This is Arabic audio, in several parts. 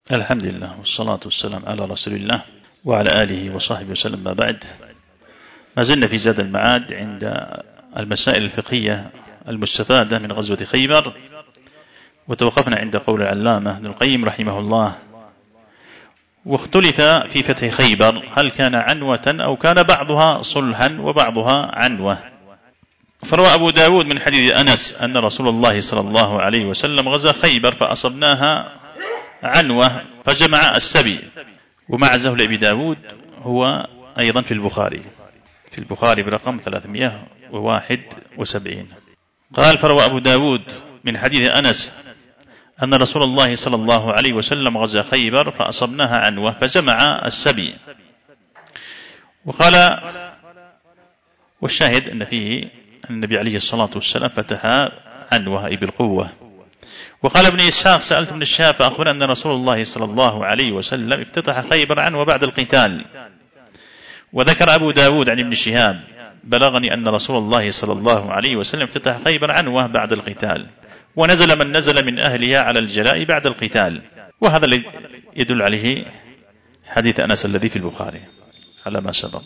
الحمد لله والصلاة والسلام على رسول الله وعلى آله وصحبه وسلم. ما بعد، ما زلنا في زاد المعاد عند المسائل الفقهية المستفادة من غزوة خيبر، وتوقفنا عند قول العلامة ابن القيم رحمه الله: واختلف في فتح خيبر هل كان عنوة أو كان بعضها صلحا وبعضها عنوة. فروى أبو داود من حديث أنس أن رسول الله صلى الله عليه وسلم غزا خيبر فأصبناها عنوة فجمع السبي. ومعزه لأبي داود هو أيضا في البخاري برقم 371. قال: فروى أبو داود من حديث أنس أن رسول الله صلى الله عليه وسلم غزا خيبر فأصبناها عنوة فجمع السبي. وقال: والشاهد أن فيه النبي عليه الصلاة والسلام فتح عنوة أي بالقوة. وقال ابن إسحاق: سألت ابن الشهاب فأخبر أن رسول الله صلى الله عليه وسلم افتتح خيبر عنوة بعد القتال. وذكر أبو داود عن ابن شهاب: بلغني أن رسول الله صلى الله عليه وسلم افتتح خيبر عنوة بعد القتال، ونزل من نزل من أهلها على الجلاء بعد القتال. وهذا الذي يدل عليه حديث أنس الذي في البخاري على ما سبق.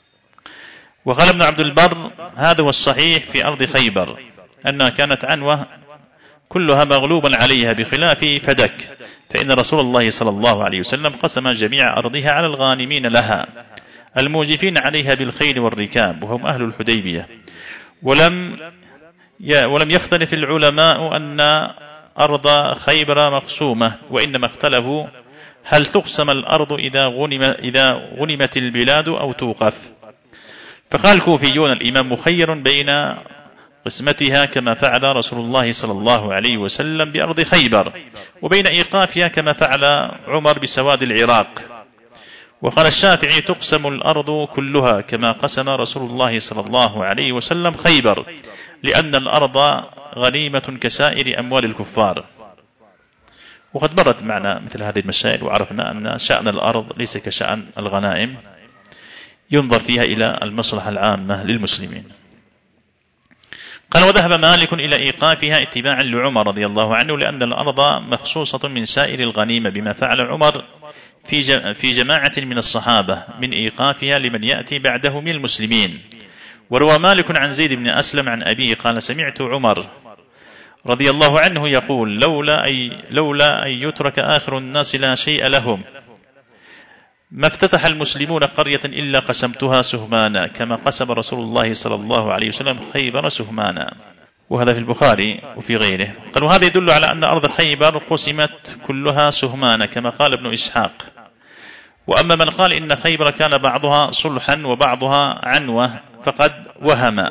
وقال ابن عبد البر: هذا هو الصحيح في أرض خيبر أنها كانت عنوة كلها مغلوبا عليها بخلاف فدك، فإن رسول الله صلى الله عليه وسلم قسم جميع أرضها على الغانمين لها الموجفين عليها بالخيل والركاب، وهم أهل الحديبية. ولم يختلف العلماء أن أرض خيبر مقسومة، وإنما اختلفوا هل تقسم الأرض إذا غنمت البلاد أو توقف. فقال الكوفيون: الإمام مخير بين قسمتها كما فعل رسول الله صلى الله عليه وسلم بأرض خيبر، وبين إيقافها كما فعل عمر بسواد العراق. وقال الشافعي: تقسم الأرض كلها كما قسم رسول الله صلى الله عليه وسلم خيبر، لأن الأرض غنيمة كسائر أموال الكفار. وقد مرت معنا مثل هذه المسائل، وعرفنا أن شأن الأرض ليس كشأن الغنائم، ينظر فيها إلى المصلحة العامة للمسلمين. قال: وذهب مالك إلى إيقافها اتباعا لعمر رضي الله عنه، لأن الأرض مخصوصة من سائر الغنيمة بما فعل عمر في جماعة من الصحابة من إيقافها لمن يأتي بعده من المسلمين. وروى مالك عن زيد بن أسلم عن أبيه قال: سمعت عمر رضي الله عنه يقول: لولا أن يترك آخر الناس لا شيء لهم ما افتتح المسلمون قرية إلا قسمتها سهمانا، كما قسم رسول الله صلى الله عليه وسلم خيبر سهمانا. وهذا في البخاري وفي غيره. قال: وهذا يدل على أن أرض خيبر قسمت كلها سهمانا كما قال ابن إسحاق. وأما من قال إن خيبر كان بعضها صلحا وبعضها عنوة فقد وهم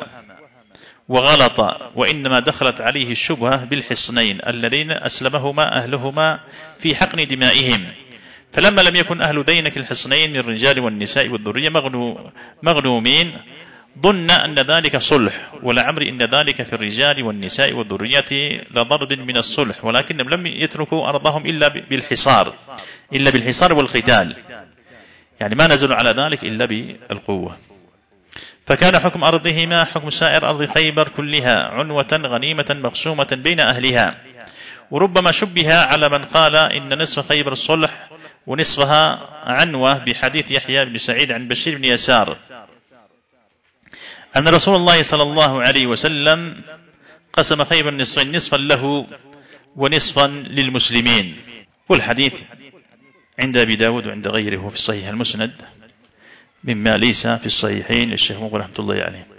وغلط، وإنما دخلت عليه الشبهة بالحصنين اللذين أسلمهما أهلهما في حقن دمائهم، فلما لم يكن أهل ذينك الحصنين الرجال والنساء والذرية مغنومين ظن أن ذلك صلح، ولعمر إن ذلك في الرجال والنساء والذرية لضرب من الصلح، ولكنهم لم يتركوا أرضهم إلا بالحصار والقتال، يعني ما نزلوا على ذلك إلا بالقوة. فكان حكم أرضهما حكم سائر أرض خيبر كلها، عنوة غنيمة مقسومة بين أهلها. وربما شبه على من قال إن نصف خيبر صلح ونصفها عنوة بحديث يحيى بن سعيد عن بشير بن يسار أن رسول الله صلى الله عليه وسلم قسم خيبر نصفين، نصفا له ونصفا للمسلمين. والحديث عند أبي داود وعند غيره في الصحيح المسند مما ليس في الصحيحين للشيخ مقبل رحمة الله عليه.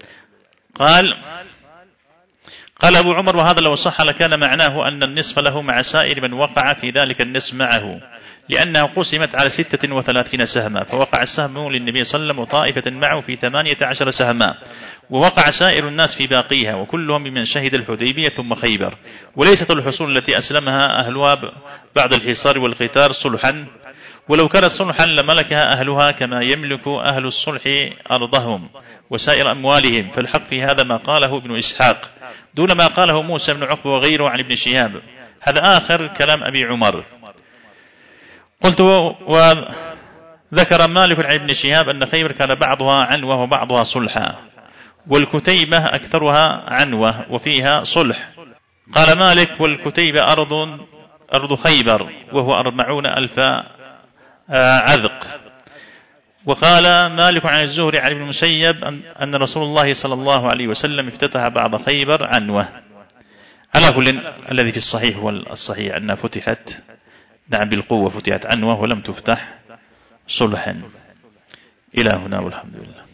قال أبو عمر: وهذا لو صح لكان معناه أن النصف له مع سائر من وقع في ذلك النصف معه، لأنها قسمت على 36 سهما، فوقع السهم للنبي صلى الله عليه وسلم وطائفة معه في 18 سهما، ووقع سائر الناس في باقيها، وكلهم ممن شهد الحديبية ثم خيبر. وليست الحصول التي أسلمها أهلها بعد الحصار والقتال صلحا، ولو كانت صلحا لملكها أهلها كما يملك أهل الصلح أرضهم وسائر أموالهم. فالحق في هذا ما قاله ابن إسحاق دون ما قاله موسى بن عقبة وغيره عن ابن شهاب. هذا آخر كلام أبي عمر. قلت: وذكر مالك عن ابن شهاب أن خيبر كان بعضها عنوة وبعضها صلحا، والكتيبة أكثرها عنوة وفيها صلح. قال مالك: والكتيبة أرض أرض خيبر، وهو 40,000 عذق. وقال مالك عن الزهري عن ابن المسيب أن رسول الله صلى الله عليه وسلم افتتح بعض خيبر عنوة. على كل الذي في الصحيح هو الصحيح أنها فتحت نعم بالقوة، فتحت عنوة ولم تفتح صلحا. إلى هنا والحمد لله.